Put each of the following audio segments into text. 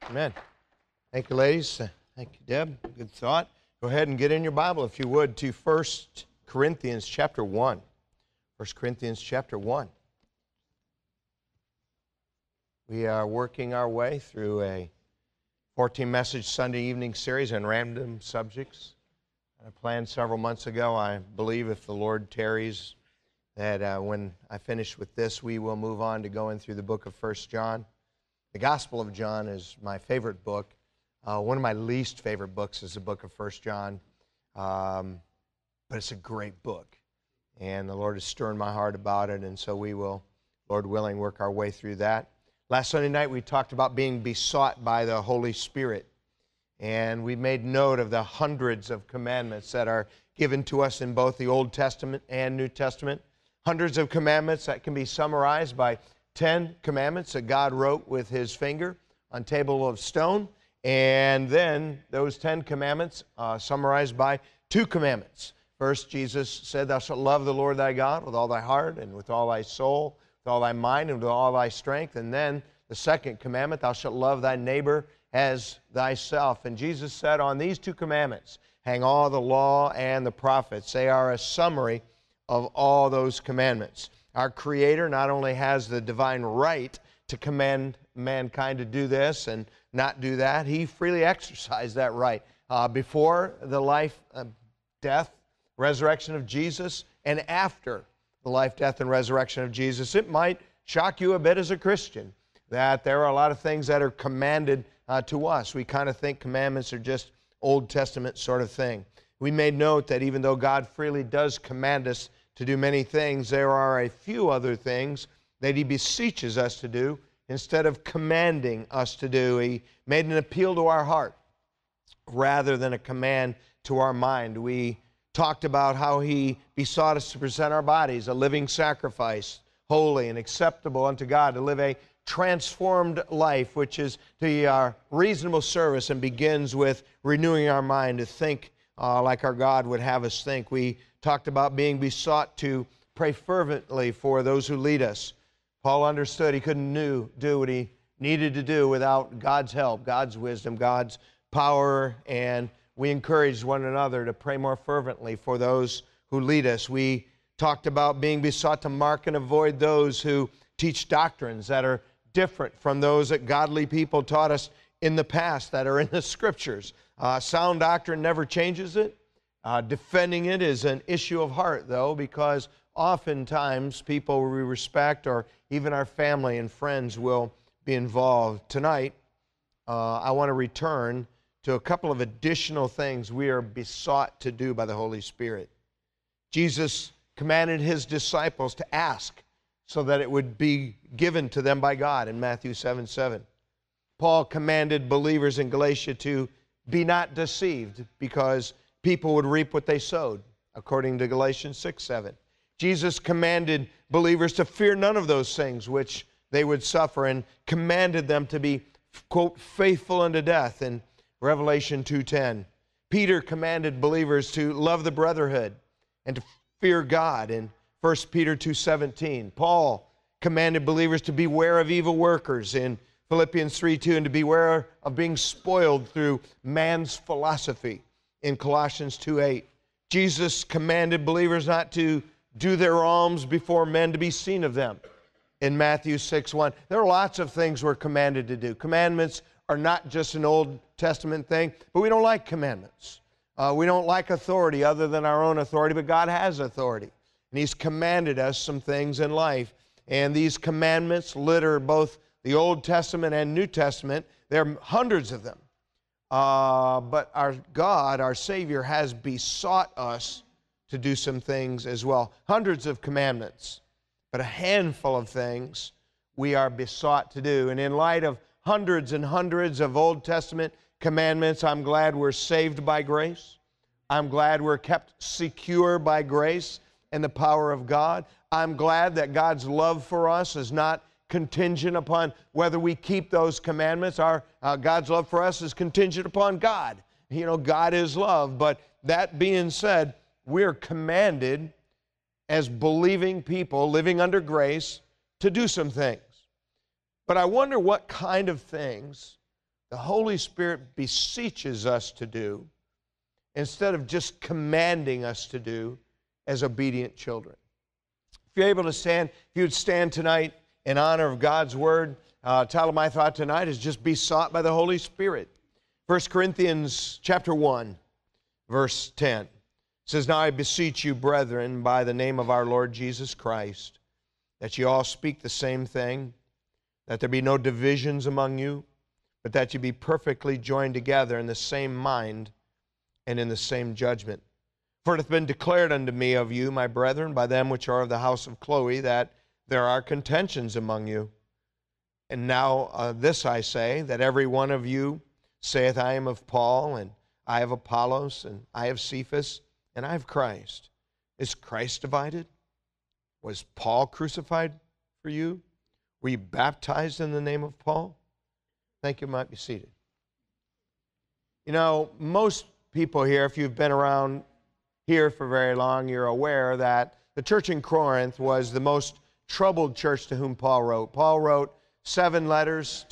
Amen. Thank you, ladies. Thank you, Deb. Good thought. Go ahead and get in your Bible, if you would, to 1 Corinthians chapter 1. 1 Corinthians chapter 1. We are working our way through a 14-message Sunday evening series on random subjects. I planned several months ago, I believe if the Lord tarries, that when I finish with this, we will move on to going through the book of 1 John. The Gospel of John is my favorite book. One of my least favorite books is the book of 1 John, but it's a great book. And the Lord is stirring my heart about it, and so we will, Lord willing, work our way through that. Last Sunday night we talked about being besought by the Holy Spirit, and we made note of the hundreds of commandments that are given to us in both the Old Testament and New Testament. Hundreds of commandments that can be summarized by 10 commandments that God wrote with His finger on a table of stone, and then those 10 commandments summarized by 2 commandments. First, Jesus said, "Thou shalt love the Lord thy God with all thy heart and with all thy soul, with all thy mind and with all thy strength." And then the second commandment, "Thou shalt love thy neighbor as thyself." And Jesus said, on these 2 commandments hang all the law and the prophets. They are a summary of all those commandments. Our Creator not only has the divine right to command mankind to do this and not do that, He freely exercised that right before the life, death, resurrection of Jesus, and after the life, death, and resurrection of Jesus. It might shock you a bit as a Christian that there are a lot of things that are commanded to us. We kind of think commandments are just Old Testament sort of thing. We made note that even though God freely does command us to do many things, there are a few other things that He beseeches us to do instead of commanding us to do. He made an appeal to our heart rather than a command to our mind. We talked about how He besought us to present our bodies a living sacrifice, holy and acceptable unto God, to live a transformed life, which is to our reasonable service and begins with renewing our mind to think like our God would have us think. We talked about being besought to pray fervently for those who lead us. Paul understood he couldn't do what he needed to do without God's help, God's wisdom, God's power, and we encouraged one another to pray more fervently for those who lead us. We talked about being besought to mark and avoid those who teach doctrines that are different from those that godly people taught us in the past, that are in the Scriptures. Sound doctrine never changes it. Defending it is an issue of heart, though, because oftentimes people we respect or even our family and friends will be involved. Tonight, I want to return to a couple of additional things we are besought to do by the Holy Spirit. Jesus commanded His disciples to ask so that it would be given to them by God in Matthew 7:7. Paul commanded believers in Galatia to be not deceived because people would reap what they sowed, according to Galatians 6:7. Jesus commanded believers to fear none of those things which they would suffer and commanded them to be, quote, faithful unto death in Revelation 2:10. Peter commanded believers to love the brotherhood and to fear God in 1 Peter 2:17. Paul commanded believers to beware of evil workers in Philippians 3:2 and to beware of being spoiled through man's philosophy in Colossians 2:8. Jesus commanded believers not to do their alms before men to be seen of them in Matthew 6:1. There are lots of things we're commanded to do. Commandments are not just an Old Testament thing, but we don't like commandments. We don't like authority other than our own authority, but God has authority. And He's commanded us some things in life. And these commandments litter both the Old Testament and New Testament. There are hundreds of them. But our God, our Savior, has besought us to do some things as well. Hundreds of commandments, but a handful of things we are besought to do. And in light of hundreds and hundreds of Old Testament commandments, I'm glad we're saved by grace. I'm glad we're kept secure by grace and the power of God. I'm glad that God's love for us is not contingent upon whether we keep those commandments. God's love for us is contingent upon God. You know, God is love. But that being said, we're commanded as believing people living under grace to do some things. But I wonder what kind of things the Holy Spirit beseeches us to do instead of just commanding us to do as obedient children. If you're able to stand, if you would stand tonight in honor of God's Word, title of my thought tonight is just be sought by the Holy Spirit. 1 Corinthians chapter 1, verse 10 says, "Now I beseech you, brethren, by the name of our Lord Jesus Christ, that you all speak the same thing, that there be no divisions among you, but that you be perfectly joined together in the same mind and in the same judgment. For it hath been declared unto me of you, my brethren, by them which are of the house of Chloe, that there are contentions among you. And now this I say, that every one of you saith, I am of Paul, and I have Apollos, and I have Cephas, and I have Christ. Is Christ divided? Was Paul crucified for you? Were you baptized in the name of Paul?" Thank you. You might be seated. You know, most people here, if you've been around here for very long, you're aware that the church in Corinth was the most troubled church to whom Paul wrote. Paul wrote nine letters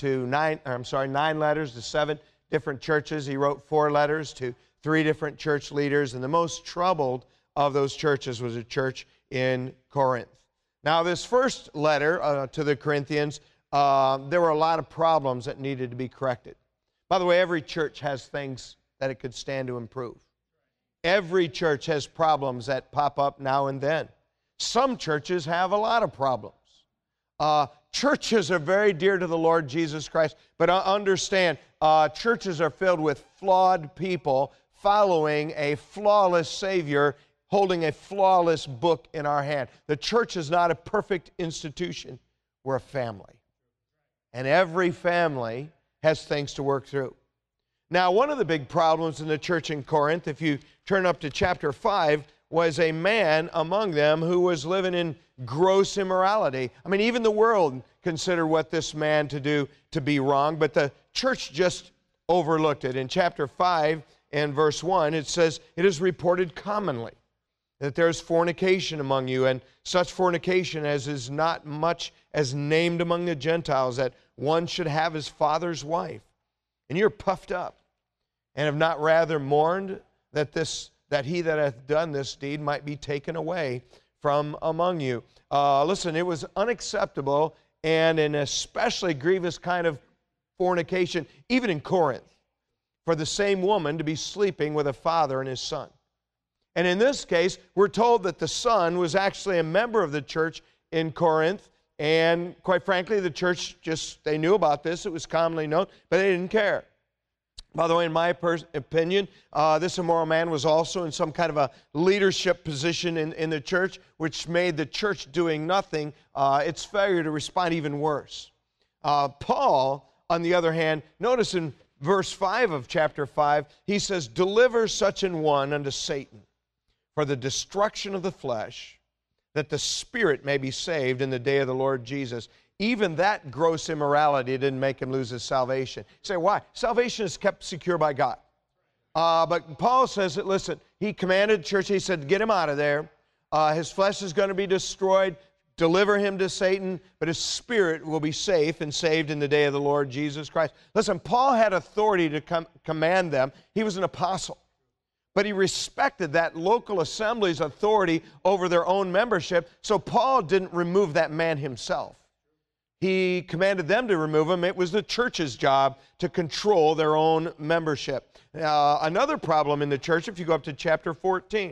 to 7 different churches. He wrote 4 letters to 3 different church leaders, and the most troubled of those churches was a church in Corinth. Now, this first letter to the Corinthians, there were a lot of problems that needed to be corrected. By the way, every church has things that it could stand to improve. Every church has problems that pop up now and then. Some churches have a lot of problems. Churches are very dear to the Lord Jesus Christ, but understand, churches are filled with flawed people following a flawless Savior, holding a flawless book in our hand. The church is not a perfect institution. We're a family. And every family has things to work through. Now, one of the big problems in the church in Corinth, if you turn up to chapter 5, was a man among them who was living in gross immorality. I mean, even the world considered what this man to do to be wrong, but the church just overlooked it. In chapter 5 and verse 1, it says, "It is reported commonly that there is fornication among you, and such fornication as is not much as named among the Gentiles, that one should have his father's wife. And you're puffed up, and have not rather mourned that he that hath done this deed might be taken away from among you." Listen, it was unacceptable and an especially grievous kind of fornication, even in Corinth, for the same woman to be sleeping with a father and his son. And in this case, we're told that the son was actually a member of the church in Corinth, and quite frankly, the church they knew about this. It was commonly known, but they didn't care. By the way, in my opinion, this immoral man was also in some kind of a leadership position in the church, which made the church doing nothing, its failure to respond, even worse. Paul, on the other hand, notice in verse 5 of chapter 5, he says, "Deliver such an one unto Satan for the destruction of the flesh, that the spirit may be saved in the day of the Lord Jesus." Even that gross immorality didn't make him lose his salvation. You say, why? Salvation is kept secure by God. But Paul says that, listen, he commanded the church, he said, get him out of there. His flesh is going to be destroyed. Deliver him to Satan, but his spirit will be safe and saved in the day of the Lord Jesus Christ. Listen, Paul had authority to command them. He was an apostle. But he respected that local assembly's authority over their own membership, so Paul didn't remove that man himself. He commanded them to remove him. It was the church's job to control their own membership. Another problem in the church, if you go up to chapter 14,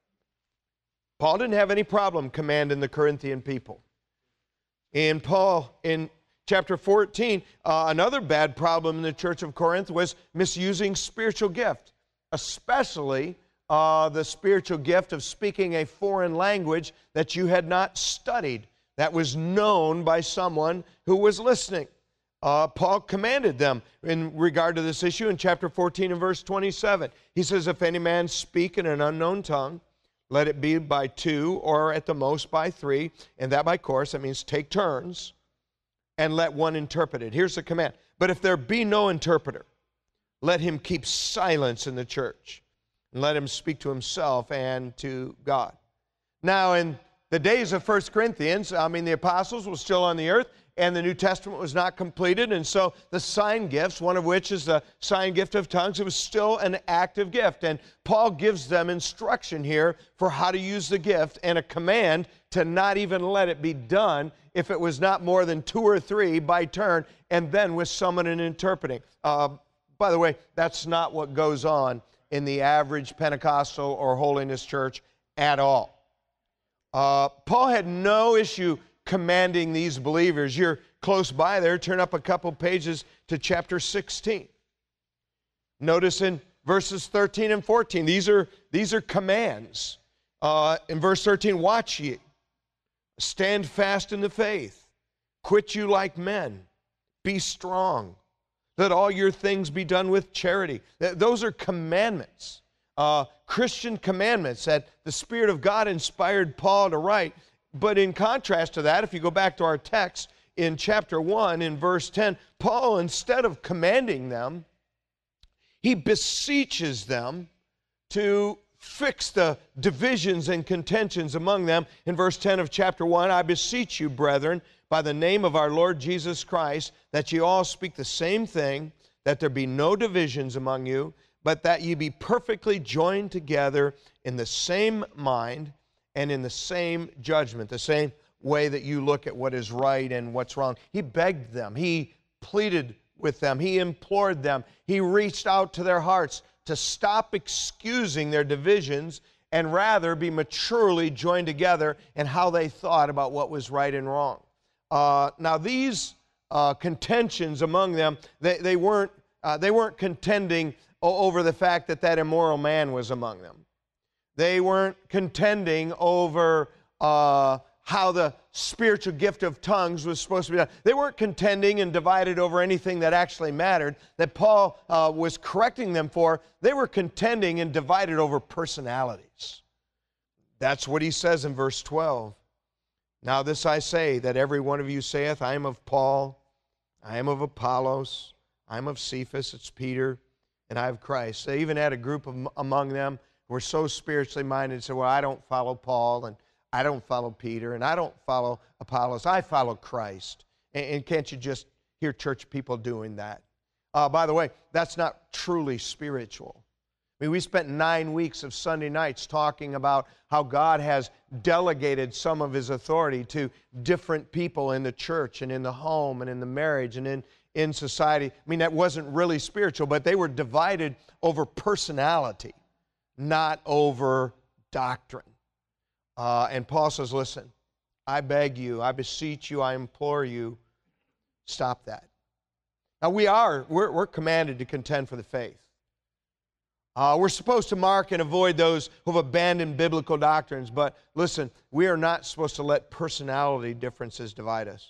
Paul didn't have any problem commanding the Corinthian people. In chapter 14, another bad problem in the church of Corinth was misusing spiritual gift, especially the spiritual gift of speaking a foreign language that you had not studied, that was known by someone who was listening. Paul commanded them in regard to this issue in chapter 14 and verse 27. He says, "If any man speak in an unknown tongue, let it be by 2 or at the most by 3, and that by course." That means take turns, "and let one interpret it." Here's the command. "But if there be no interpreter, let him keep silence in the church, and let him speak to himself and to God." Now, in the days of 1 Corinthians, the apostles were still on the earth, and the New Testament was not completed, and so the sign gifts, one of which is the sign gift of tongues, it was still an active gift. And Paul gives them instruction here for how to use the gift and a command to not even let it be done if it was not more than 2 or 3 by turn, and then with someone interpreting. By the way, that's not what goes on in the average Pentecostal or holiness church at all. Paul had no issue commanding these believers. You're close by there. Turn up a couple pages to chapter 16. Notice in verses 13 and 14, these are commands. In verse 13, watch ye, stand fast in the faith, quit you like men, be strong, let all your things be done with charity. Those are commandments. Christian commandments that the Spirit of God inspired Paul to write. But in contrast to that, if you go back to our text in chapter 1, in verse 10, Paul, instead of commanding them, he beseeches them to fix the divisions and contentions among them. In verse 10 of chapter 1, I beseech you, brethren, by the name of our Lord Jesus Christ, that ye all speak the same thing, that there be no divisions among you, but that ye be perfectly joined together in the same mind and in the same judgment, the same way that you look at what is right and what's wrong. He begged them. He pleaded with them. He implored them. He reached out to their hearts to stop excusing their divisions and rather be maturely joined together in how they thought about what was right and wrong. Now, these contentions among them, they weren't contending over the fact that that immoral man was among them. They weren't contending over how the spiritual gift of tongues was supposed to be done. They weren't contending and divided over anything that actually mattered that Paul was correcting them for. They were contending and divided over personalities. That's what he says in verse 12. Now this I say, that every one of you saith, I am of Paul, I am of Apollos, I am of Cephas, it's Peter, and I have Christ. They even had a group among them who were so spiritually minded and said, well, I don't follow Paul, and I don't follow Peter, and I don't follow Apollos. I follow Christ. And can't you just hear church people doing that? By the way, that's not truly spiritual. I mean, we spent 9 weeks of Sunday nights talking about how God has delegated some of His authority to different people in the church and in the home and in the marriage and in society. I mean, that wasn't really spiritual, but they were divided over personality, not over doctrine. And Paul says, listen, I beg you, I beseech you, I implore you, stop that. Now we're commanded to contend for the faith. We're supposed to mark and avoid those who have abandoned biblical doctrines, but listen, we are not supposed to let personality differences divide us.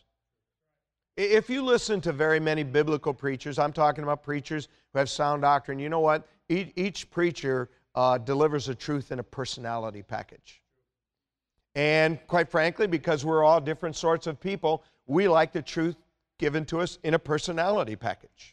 If you listen to very many biblical preachers, I'm talking about preachers who have sound doctrine, you know what? Each preacher delivers the truth in a personality package. And quite frankly, because we're all different sorts of people, we like the truth given to us in a personality package.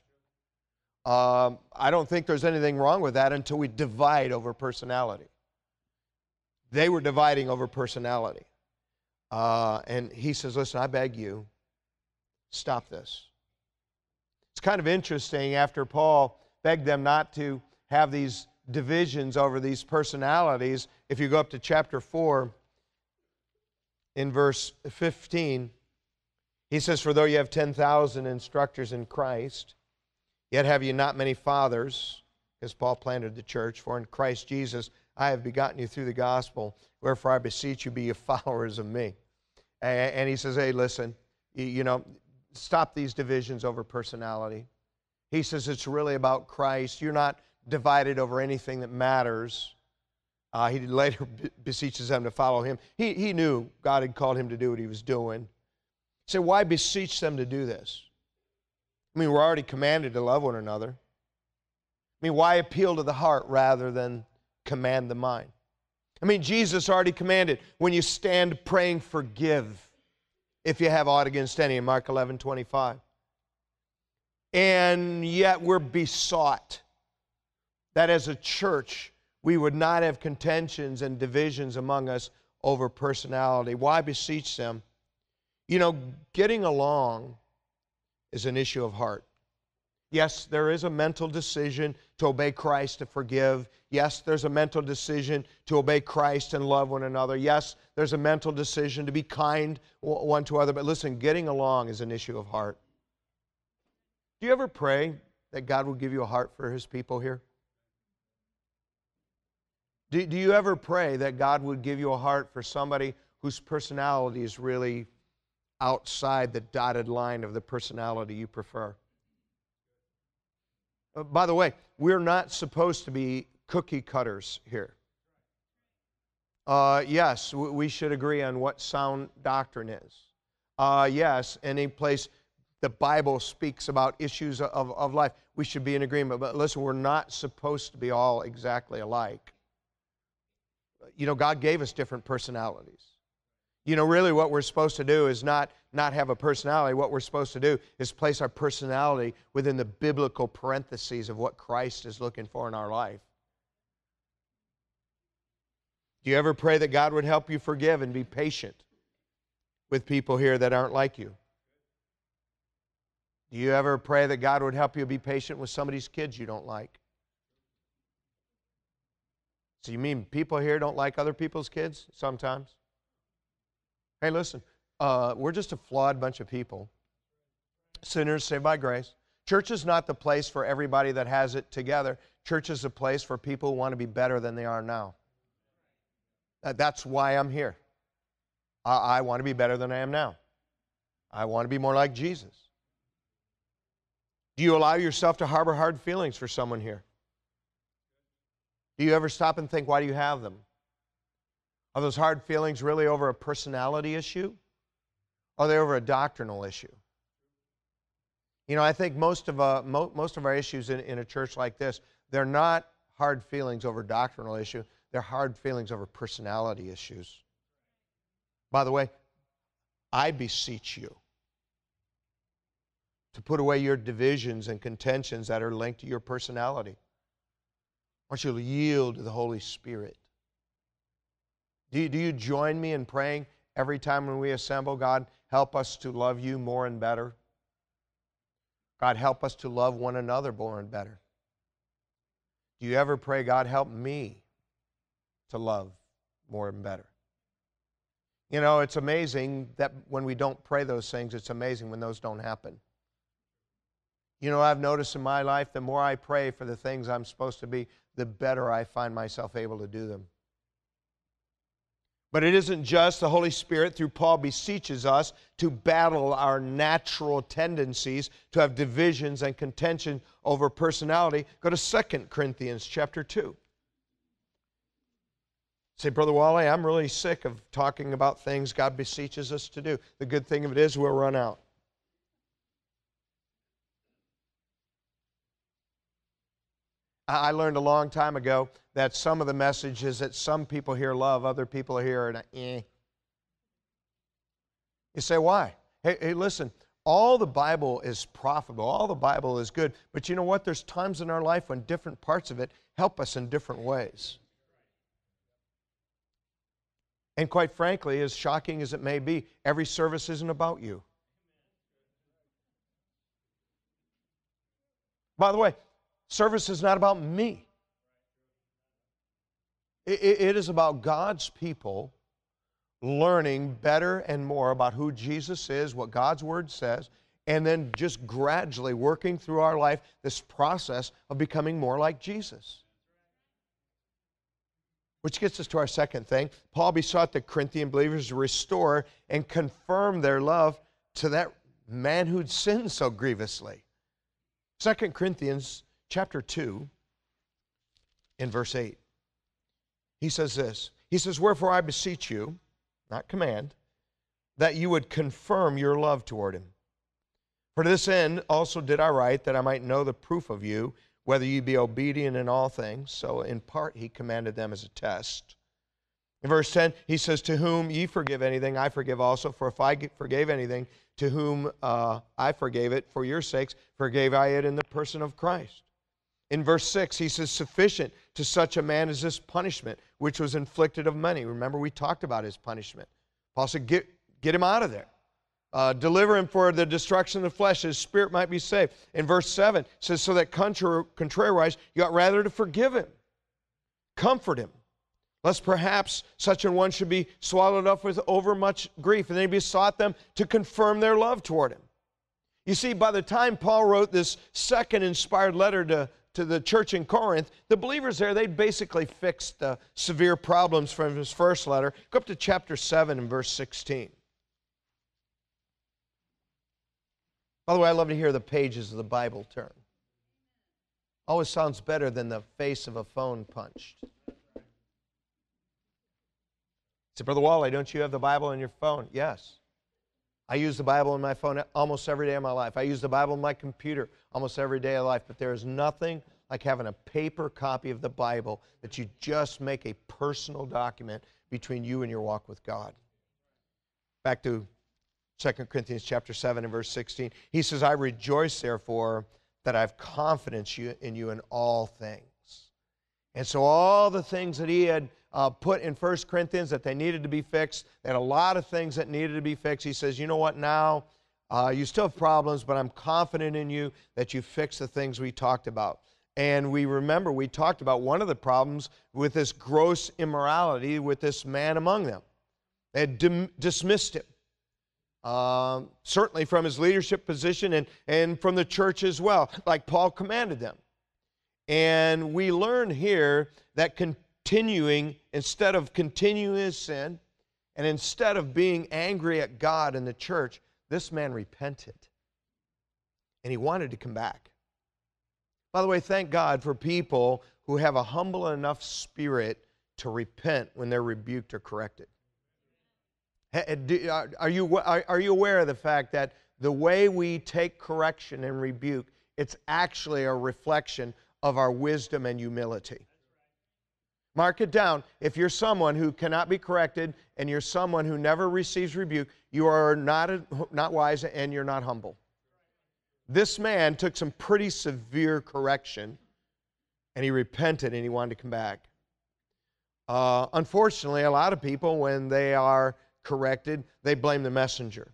I don't think there's anything wrong with that until we divide over personality. They were dividing over personality. And he says, listen, I beg you, stop this. It's kind of interesting after Paul begged them not to have these divisions over these personalities. If you go up to chapter 4, in verse 15, he says, for though you have 10,000 instructors in Christ, yet have you not many fathers, as Paul planted the church, for in Christ Jesus I have begotten you through the gospel, wherefore I beseech you, be ye followers of me. And he says, hey, listen, you know, stop these divisions over personality. He says it's really about Christ. You're not divided over anything that matters. He later beseeches them to follow him. He knew God had called him to do what he was doing. He said, why beseech them to do this? I mean, we're already commanded to love one another. I mean, why appeal to the heart rather than command the mind? I mean, Jesus already commanded, when you stand praying, forgive if you have aught against any, in Mark 11:25. And yet we're besought that as a church, we would not have contentions and divisions among us over personality. Why beseech them? You know, getting along is an issue of heart. Yes, there is a mental decision to obey Christ, to forgive. Yes, there's a mental decision to obey Christ and love one another. Yes, there's a mental decision to be kind one to other. But listen, getting along is an issue of heart. Do you ever pray that God will give you a heart for His people here? Do you ever pray that God would give you a heart for somebody whose personality is really outside the dotted line of the personality you prefer? By the way, we're not supposed to be cookie cutters here. Yes, we should agree on what sound doctrine is. Yes, any place the Bible speaks about issues of life, we should be in agreement. But listen, we're not supposed to be all exactly alike. You know, God gave us different personalities. You know, really what we're supposed to do is not have a personality. What we're supposed to do is place our personality within the biblical parentheses of what Christ is looking for in our life. Do you ever pray that God would help you forgive and be patient with people here that aren't like you? Do you ever pray that God would help you be patient with somebody's kids you don't like? So you mean people here don't like other people's kids sometimes? Hey, listen, we're just a flawed bunch of people, sinners saved by grace. Church is not the place for everybody that has it together. Church is a place for people who want to be better than they are now. That's why I'm here. I want to be better than I am now. I want to be more like Jesus. Do you allow yourself to harbor hard feelings for someone here? Do you ever stop and think, why do you have them? Are those hard feelings really over a personality issue? Or are they over a doctrinal issue? You know, I think most of our issues in a church like this, they're not hard feelings over doctrinal issue. They're hard feelings over personality issues. By the way, I beseech you to put away your divisions and contentions that are linked to your personality. I want you to yield to the Holy Spirit. Do you join me in praying every time when we assemble, God, help us to love you more and better? God, help us to love one another more and better. Do you ever pray, God, help me to love more and better? You know, it's amazing that when we don't pray those things, it's amazing when those don't happen. You know, I've noticed in my life, the more I pray for the things I'm supposed to be, the better I find myself able to do them. But it isn't just the Holy Spirit, through Paul, beseeches us to battle our natural tendencies to have divisions and contention over personality. Go to 2 Corinthians chapter 2. Say, Brother Wally, I'm really sick of talking about things God beseeches us to do. The good thing of it is we'll run out. I learned a long time ago that some of the messages that some people here love, other people here are eh. You say, why? Hey, listen, all the Bible is profitable. All the Bible is good. But you know what? There's times in our life when different parts of it help us in different ways. And quite frankly, as shocking as it may be, every service isn't about you. By the way, service is not about me. It is about God's people learning better and more about who Jesus is, what God's Word says, and then just gradually working through our life this process of becoming more like Jesus. Which gets us to our second thing. Paul besought the Corinthian believers to restore and confirm their love to that man who'd sinned so grievously. 2 Corinthians chapter 2, in verse 8. He says this. He says, wherefore I beseech you, not command, that you would confirm your love toward him. For to this end also did I write, that I might know the proof of you, whether you be obedient in all things. So in part he commanded them as a test. In verse 10, he says, to whom ye forgive anything, I forgive also. For if I forgave anything, to whom I forgave it, for your sakes, forgave I it in the person of Christ. In verse 6, he says, sufficient to such a man as this punishment, which was inflicted of many. Remember, we talked about his punishment. Paul said, get him out of there. Deliver him for the destruction of the flesh, his spirit might be saved. In verse 7, it says, so that contrariwise, you ought rather to forgive him, comfort him, lest perhaps such an one should be swallowed up with overmuch grief, and they besought them to confirm their love toward him. You see, by the time Paul wrote this second inspired letter to the church in Corinth, the believers there, they'd basically fixed the severe problems from his first letter. Go up to chapter 7 and verse 16. By the way, I love to hear the pages of the Bible turn. Always sounds better than the face of a phone punched. Say, Brother Wally, don't you have the Bible on your phone? Yes. I use the Bible on my phone almost every day of my life. I use the Bible on my computer almost every day of life. But there is nothing like having a paper copy of the Bible that you just make a personal document between you and your walk with God. Back to 2 Corinthians chapter 7 and verse 16. He says, I rejoice, therefore, that I have confidence in you in all things. And so all the things that he had put in 1 Corinthians that they needed to be fixed, they had a lot of things that needed to be fixed. He says, you know what, now you still have problems, but I'm confident in you that you fix the things we talked about. And we remember we talked about one of the problems with this gross immorality with this man among them. They had dismissed him. Certainly from his leadership position and from the church as well, like Paul commanded them. And we learn here that continuing, instead of continuing his sin, and instead of being angry at God and the church, this man repented. And he wanted to come back. By the way, thank God for people who have a humble enough spirit to repent when they're rebuked or corrected. Are you aware of the fact that the way we take correction and rebuke, it's actually a reflection of our wisdom and humility? Mark it down. If you're someone who cannot be corrected and you're someone who never receives rebuke, you are not wise and you're not humble. This man took some pretty severe correction and he repented and he wanted to come back. Unfortunately, a lot of people, when they are corrected, they blame the messenger.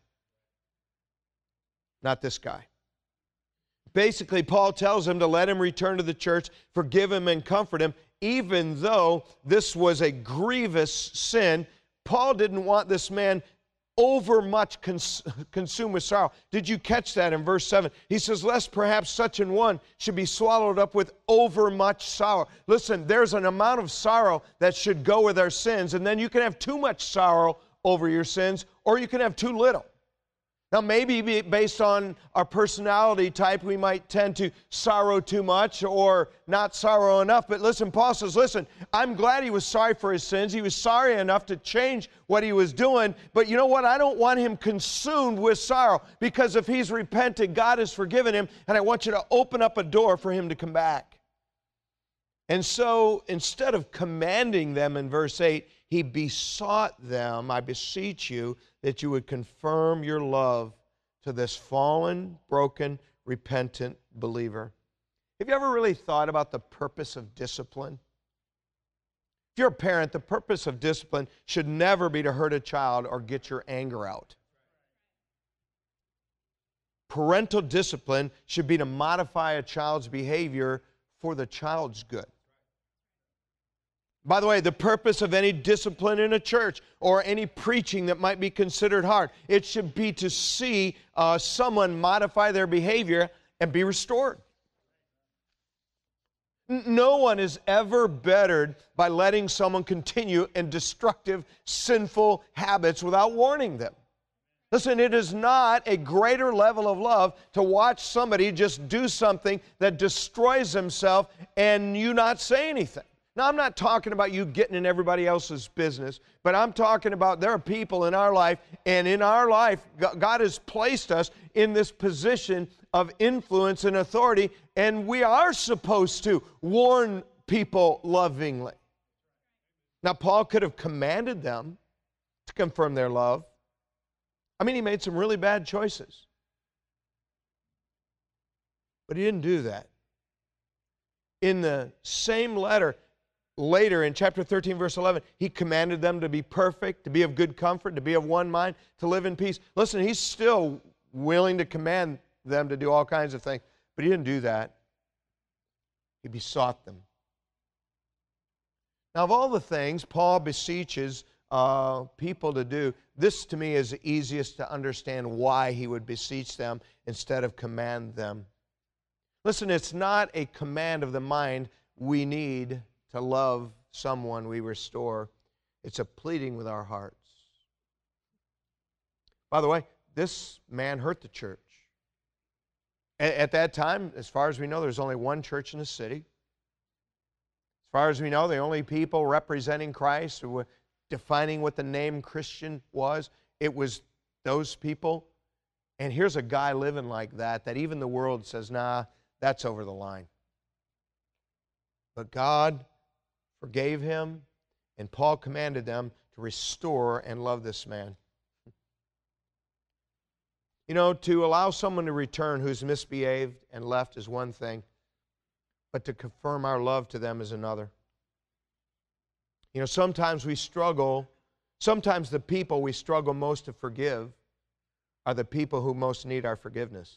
Not this guy. Basically, Paul tells him to let him return to the church, forgive him and comfort him, even though this was a grievous sin. Paul didn't want this man overmuch consumed with sorrow. Did you catch that in verse 7? He says, lest perhaps such an one should be swallowed up with overmuch sorrow. Listen, there's an amount of sorrow that should go with our sins, and then you can have too much sorrow over your sins, or you can have too little. Now, maybe based on our personality type, we might tend to sorrow too much or not sorrow enough. But listen, Paul says, listen, I'm glad he was sorry for his sins. He was sorry enough to change what he was doing. But you know what? I don't want him consumed with sorrow, because if he's repented, God has forgiven him, and I want you to open up a door for him to come back. And so instead of commanding them in verse 8, he besought them, I beseech you, that you would confirm your love to this fallen, broken, repentant believer. Have you ever really thought about the purpose of discipline? If you're a parent, the purpose of discipline should never be to hurt a child or get your anger out. Parental discipline should be to modify a child's behavior for the child's good. By the way, the purpose of any discipline in a church or any preaching that might be considered hard, it should be to see someone modify their behavior and be restored. No one is ever bettered by letting someone continue in destructive, sinful habits without warning them. Listen, it is not a greater level of love to watch somebody just do something that destroys themselves and you not say anything. Now, I'm not talking about you getting in everybody else's business, but I'm talking about there are people in our life, and in our life, God has placed us in this position of influence and authority, and we are supposed to warn people lovingly. Now, Paul could have commanded them to confirm their love. I mean, he made some really bad choices. But he didn't do that. In the same letter, later in chapter 13, verse 11, he commanded them to be perfect, to be of good comfort, to be of one mind, to live in peace. Listen, he's still willing to command them to do all kinds of things, but he didn't do that. He besought them. Now, of all the things Paul beseeches people to do, this to me is the easiest to understand why he would beseech them instead of command them. Listen, it's not a command of the mind we need to love someone we restore. It's a pleading with our hearts. By the way, this man hurt the church. At that time, as far as we know, there's only one church in the city. As far as we know, the only people representing Christ who were defining what the name Christian was, it was those people. And here's a guy living like that even the world says, nah, that's over the line. But God forgave him, and Paul commanded them to restore and love this man. You know, to allow someone to return who's misbehaved and left is one thing, but to confirm our love to them is another. You know, sometimes we struggle, sometimes the people we struggle most to forgive are the people who most need our forgiveness.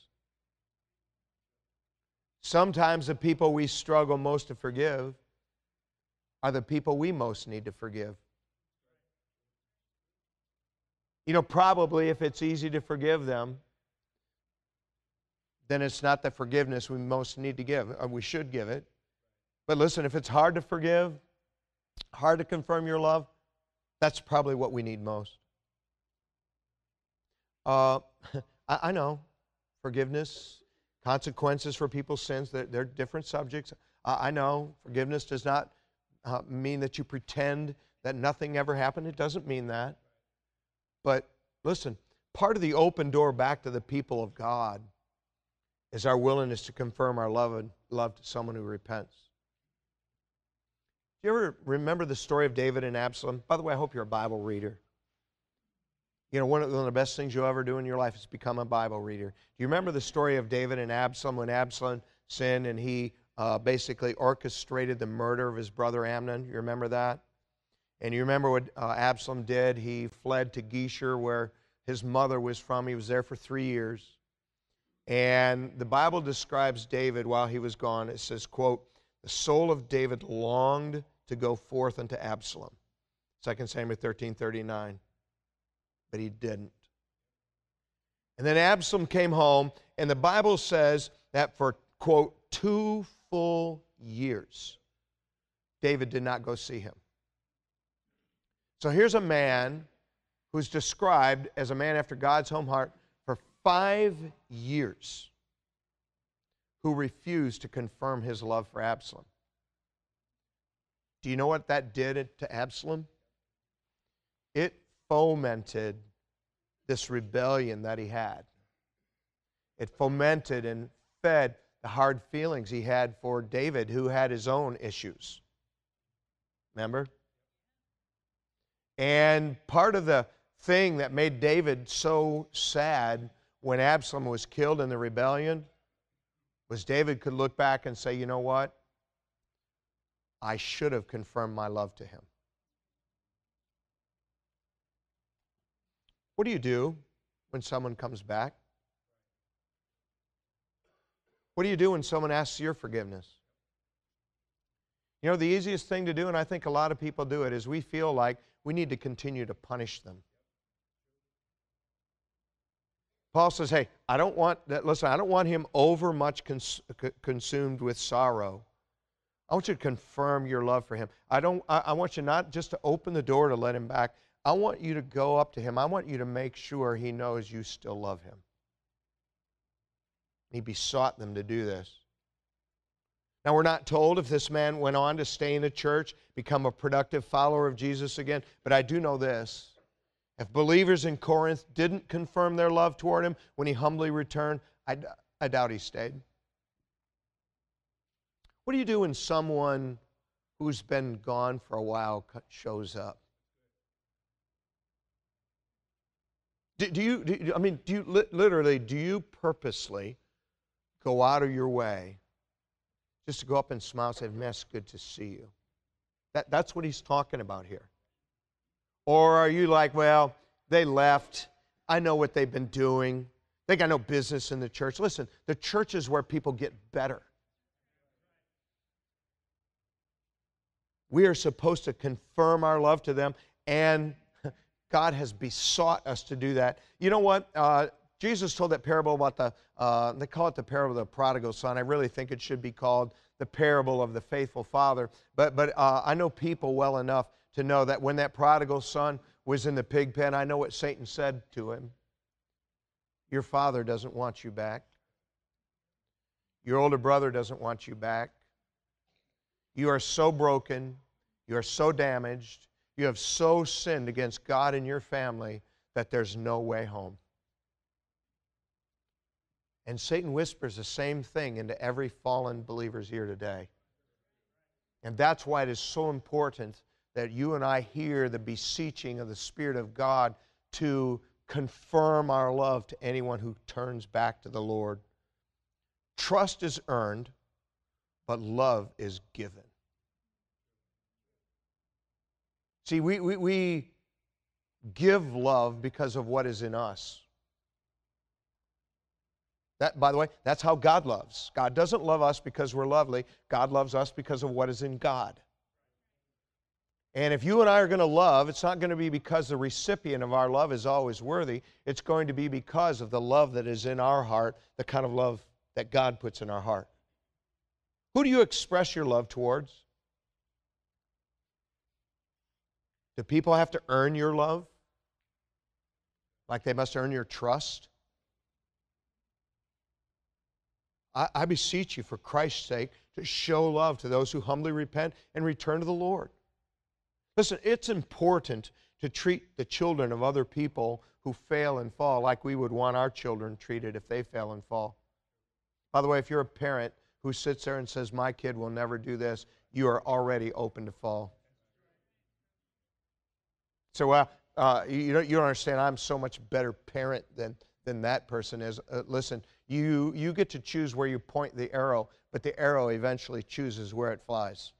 Sometimes the people we struggle most to forgive are the people we most need to forgive. You know, probably if it's easy to forgive them, then it's not the forgiveness we most need to give. Or we should give it. But listen, if it's hard to forgive, hard to confirm your love, that's probably what we need most. I know, forgiveness, consequences for people's sins, they're different subjects. I know, forgiveness does not mean that you pretend that nothing ever happened. It doesn't mean that. But listen, part of the open door back to the people of God is our willingness to confirm our love to someone who repents. Do you ever remember the story of David and Absalom? By the way, I hope you're a Bible reader. You know, one of the best things you'll ever do in your life is become a Bible reader. Do you remember the story of David and Absalom when Absalom sinned and he basically orchestrated the murder of his brother Amnon? You remember that? And you remember what Absalom did? He fled to Geshur, where his mother was from. He was there for 3 years. And the Bible describes David while he was gone. It says, quote, "The soul of David longed to go forth unto Absalom." 2 Samuel 13:39. But he didn't. And then Absalom came home, and the Bible says that for, quote, 2 full years, David did not go see him. So here's a man who's described as a man after God's own heart for 5 years who refused to confirm his love for Absalom. Do you know what that did to Absalom? It fomented this rebellion that he had. It fomented and fed the hard feelings he had for David, who had his own issues. Remember? And part of the thing that made David so sad when Absalom was killed in the rebellion was David could look back and say, you know what? I should have confirmed my love to him. What do you do when someone comes back? What do you do when someone asks your forgiveness? You know, the easiest thing to do, and I think a lot of people do it, is we feel like we need to continue to punish them. Paul says, hey, I don't want him over much consumed with sorrow. I want you to confirm your love for him. I want you not just to open the door to let him back. I want you to go up to him. I want you to make sure he knows you still love him. He besought them to do this. Now, we're not told if this man went on to stay in the church, become a productive follower of Jesus again, but I do know this. If believers in Corinth didn't confirm their love toward him when he humbly returned, I doubt he stayed. What do you do when someone who's been gone for a while shows up? Do you purposely go out of your way just to go up and smile and say, "Man, it's good to see you"? That's what he's talking about here. Or are you like, well, they left. I know what they've been doing. They got no business in the church. Listen, the church is where people get better. We are supposed to confirm our love to them, and God has besought us to do that. You know what? Jesus told that parable about they call it the parable of the prodigal son. I really think it should be called the parable of the faithful father. But I know people well enough to know that when that prodigal son was in the pig pen, I know what Satan said to him. Your father doesn't want you back. Your older brother doesn't want you back. You are so broken. You are so damaged. You have so sinned against God and your family that there's no way home. And Satan whispers the same thing into every fallen believer's ear today. And that's why it is so important that you and I hear the beseeching of the Spirit of God to confirm our love to anyone who turns back to the Lord. Trust is earned, but love is given. See, we give love because of what is in us. That, by the way, that's how God loves. God doesn't love us because we're lovely. God loves us because of what is in God. And if you and I are going to love, it's not going to be because the recipient of our love is always worthy. It's going to be because of the love that is in our heart, the kind of love that God puts in our heart. Who do you express your love towards? Do people have to earn your love? Like they must earn your trust? I beseech you, for Christ's sake, to show love to those who humbly repent and return to the Lord. Listen, it's important to treat the children of other people who fail and fall like we would want our children treated if they fail and fall. By the way, if you're a parent who sits there and says, my kid will never do this, you are already open to fall. So, you don't understand, I'm so much better parent than that person is. Listen, you get to choose where you point the arrow, but the arrow eventually chooses where it flies.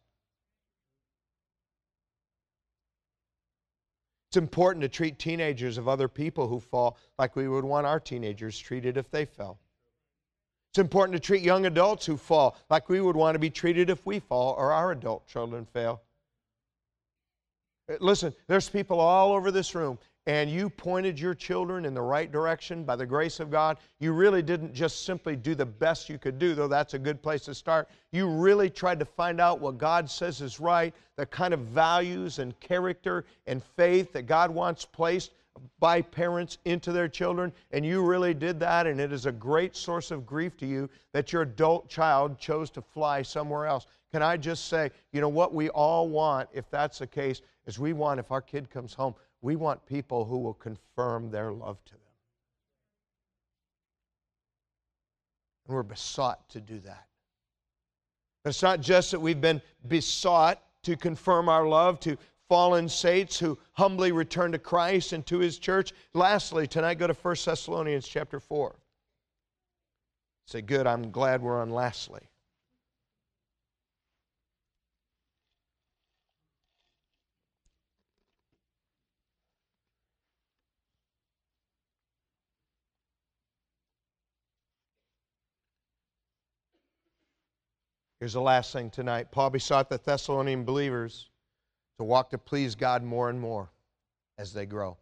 It's important to treat teenagers of other people who fall like we would want our teenagers treated if they fell. It's important to treat young adults who fall like we would want to be treated if we fall or our adult children fail. Listen, there's people all over this room, and you pointed your children in the right direction by the grace of God. You really didn't just simply do the best you could do, though that's a good place to start. You really tried to find out what God says is right, the kind of values and character and faith that God wants placed by parents into their children, and you really did that, and it is a great source of grief to you that your adult child chose to fly somewhere else. Can I just say, you know what we all want, if that's the case, is we want, if our kid comes home, we want people who will confirm their love to them. And we're besought to do that. It's not just that we've been besought to confirm our love to fallen saints who humbly return to Christ and to His church. Lastly, tonight go to 1 Thessalonians chapter 4. Say, good, I'm glad we're on lastly. Here's the last thing tonight. Paul besought the Thessalonian believers to walk to please God more and more as they grow.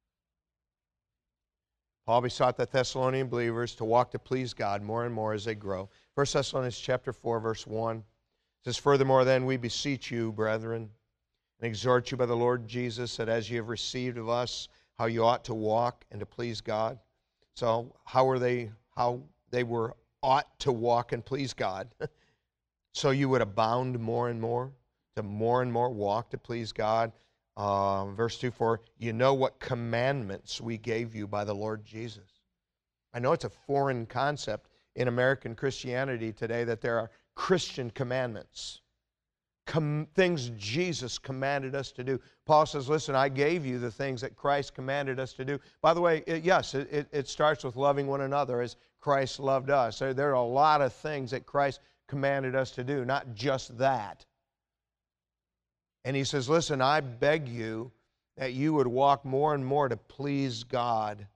Paul besought the Thessalonian believers to walk to please God more and more as they grow. 1 Thessalonians chapter 4, verse 1 says, furthermore then we beseech you, brethren, and exhort you by the Lord Jesus, that as you have received of us, how you ought to walk and to please God. So how they were ought to walk and please God. So you would abound more and more walk to please God. Verse 2, for you know what commandments we gave you by the Lord Jesus. I know it's a foreign concept in American Christianity today that there are Christian commandments. Things Jesus commanded us to do. Paul says, listen, I gave you the things that Christ commanded us to do. By the way, it starts with loving one another as Christ loved us. There are a lot of things that Christ commanded us to do, not just that. And he says, listen, I beg you that you would walk more and more to please God.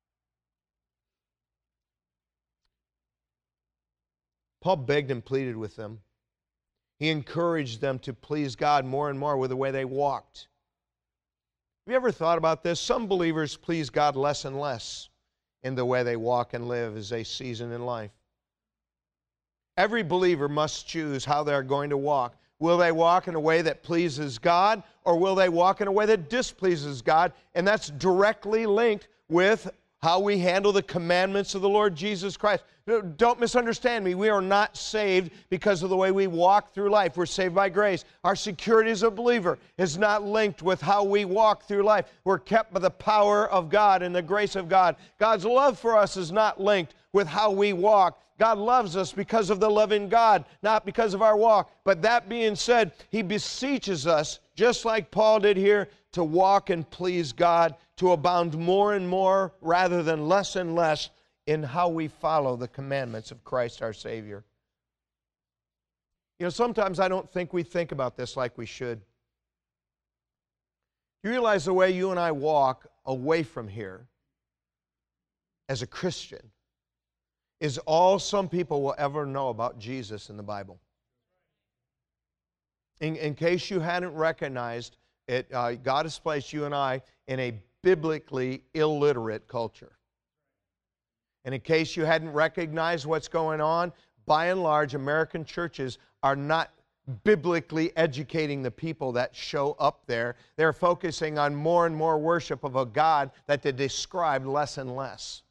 Paul begged and pleaded with them. He encouraged them to please God more and more with the way they walked. Have you ever thought about this? Some believers please God less and less in the way they walk and live as they season in life. Every believer must choose how they're going to walk. Will they walk in a way that pleases God, or will they walk in a way that displeases God? And that's directly linked with how we handle the commandments of the Lord Jesus Christ. Don't misunderstand me. We are not saved because of the way we walk through life. We're saved by grace. Our security as a believer is not linked with how we walk through life. We're kept by the power of God and the grace of God. God's love for us is not linked with how we walk. God loves us because of the loving God, not because of our walk. But that being said, He beseeches us, just like Paul did here, to walk and please God, to abound more and more rather than less and less in how we follow the commandments of Christ our Savior. You know, sometimes I don't think we think about this like we should. You realize the way you and I walk away from here as a Christian is all some people will ever know about Jesus in the Bible. In case you hadn't recognized it, God has placed you and I in a biblically illiterate culture. And in case you hadn't recognized what's going on, by and large, American churches are not biblically educating the people that show up there. They're focusing on more and more worship of a God that they describe less and less.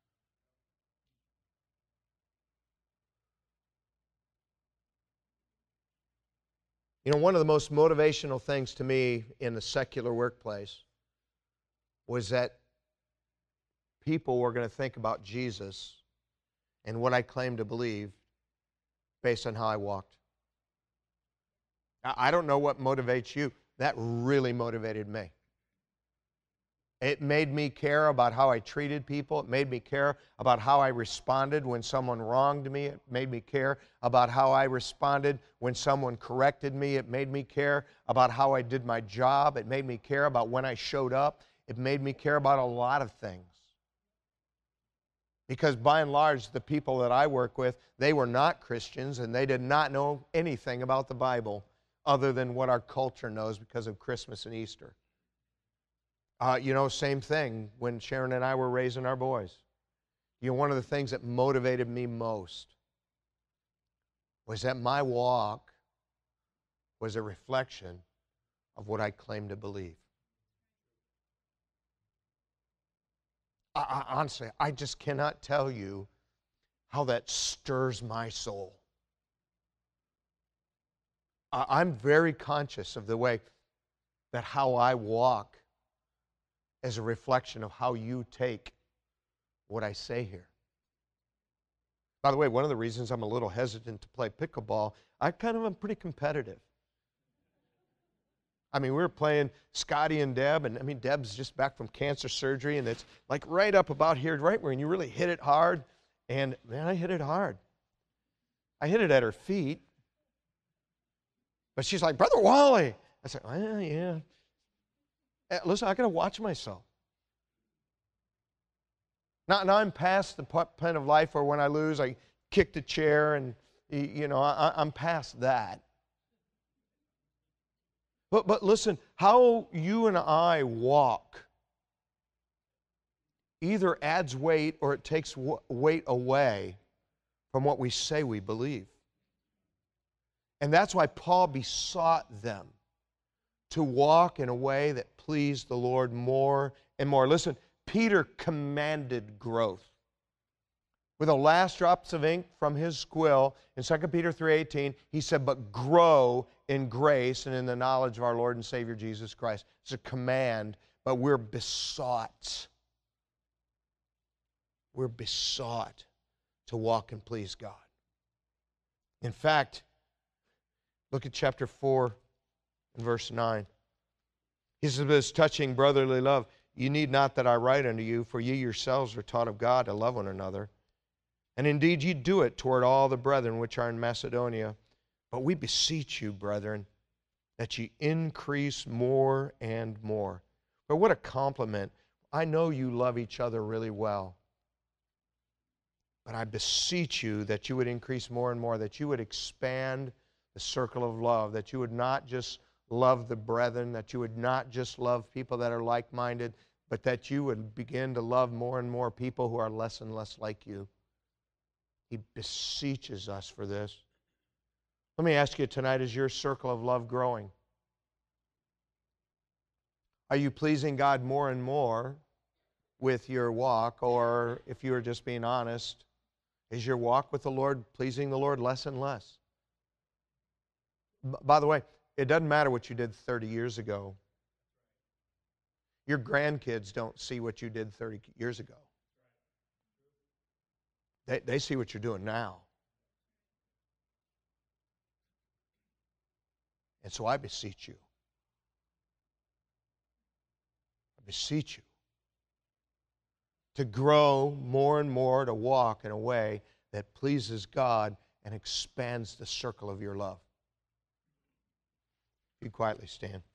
You know, one of the most motivational things to me in the secular workplace was that people were going to think about Jesus and what I claimed to believe based on how I walked. I don't know what motivates you. That really motivated me. It made me care about how I treated people. It made me care about how I responded when someone wronged me. It made me care about how I responded when someone corrected me. It made me care about how I did my job. It made me care about when I showed up. It made me care about a lot of things. Because by and large, the people that I work with, they were not Christians and they did not know anything about the Bible other than what our culture knows because of Christmas and Easter. You know, same thing when Sharon and I were raising our boys. You know, one of the things that motivated me most was that my walk was a reflection of what I claimed to believe. Honestly, I just cannot tell you how that stirs my soul. I'm very conscious of the way that how I walk as a reflection of how you take what I say here. By the way, one of the reasons I'm a little hesitant to play pickleball, I'm pretty competitive. I mean, we were playing Scotty and Deb, and I mean, Deb's just back from cancer surgery, and it's like right up about here, right where you really hit it hard. And man, I hit it hard. I hit it at her feet. But she's like, Brother Wally. I said, well, yeah. Listen, I got to watch myself. Now I'm past the point of life where when I lose, I kick the chair, and you know, I'm past that. But listen, how you and I walk either adds weight or it takes weight away from what we say we believe. And that's why Paul besought them to walk in a way that pleased the Lord more and more. Listen, Peter commanded growth. With the last drops of ink from his quill in 2 Peter 3:18, he said, but grow in grace and in the knowledge of our Lord and Savior Jesus Christ. It's a command, but we're besought. We're besought to walk and please God. In fact, look at chapter 4 and verse 9. He says, this touching brotherly love, you need not that I write unto you, for ye yourselves are taught of God to love one another. And indeed ye do it toward all the brethren which are in Macedonia. But we beseech you, brethren, that you increase more and more. But what a compliment. I know you love each other really well. But I beseech you that you would increase more and more, that you would expand the circle of love, that you would not just love the brethren, that you would not just love people that are like-minded, but that you would begin to love more and more people who are less and less like you. He beseeches us for this. Let me ask you tonight, is your circle of love growing? Are you pleasing God more and more with your walk, or if you are just being honest, is your walk with the Lord pleasing the Lord less and less? By the way, it doesn't matter what you did 30 years ago. Your grandkids don't see what you did 30 years ago. They see what you're doing now. And so I beseech you. I beseech you to grow more and more, to walk in a way that pleases God and expands the circle of your love. You quietly stand.